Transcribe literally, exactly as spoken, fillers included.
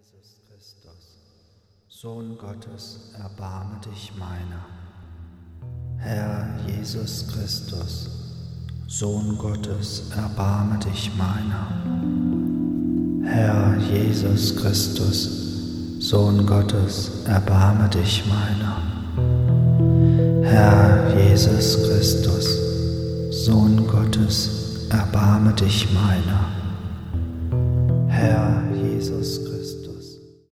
Jesus Christus, Sohn Gottes, erbarme dich meiner. Herr Jesus Christus, Sohn Gottes, erbarme dich meiner. Herr Jesus Christus, Sohn Gottes, erbarme dich meiner. Herr Jesus Christus, Sohn Gottes, erbarme dich meiner. Herr Jesus Christus,